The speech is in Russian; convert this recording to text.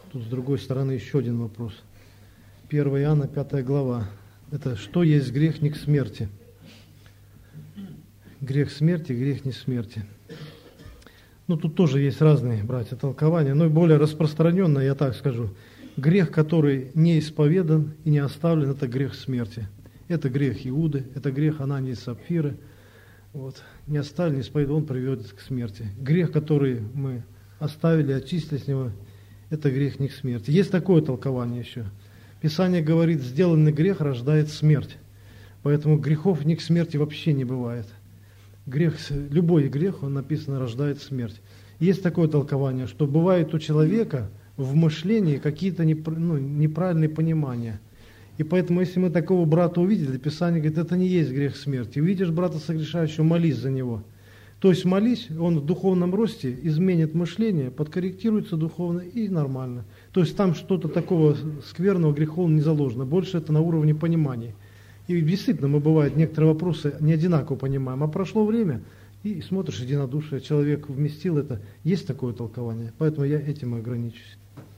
Тут с другой стороны еще один вопрос. 1 Иоанна, 5 глава. Это что есть грех не к смерти? Грех смерти, грех не смерти. Ну, тут тоже есть разные, братья, толкования, но более распространенное, я так скажу. Грех, который не исповедан и не оставлен, это грех смерти. Это грех Иуды, это грех Анании и Сапфиры. Вот. Не оставлен, не исповедан, он приведет к смерти. Грех, который мы оставили, очистили с него, это грех не к смерти. Есть такое толкование еще. Писание говорит, сделанный грех рождает смерть. Поэтому грехов не к смерти вообще не бывает. Любой грех, он написано, рождает смерть. Есть такое толкование, что бывает у человека в мышлении какие-то неправильные понимания. И поэтому, если мы такого брата увидели, Писание говорит, это не есть грех смерти. Увидишь брата согрешающего, молись за него. То есть молись, он в духовном росте изменит мышление, подкорректируется духовно и нормально. То есть там что-то такого скверного, греховного не заложено. Больше это на уровне понимания. И действительно, мы, бывает, некоторые вопросы не одинаково понимаем, а прошло время, и смотришь, единодушие, человек вместил это. Есть такое толкование, поэтому я этим и ограничусь.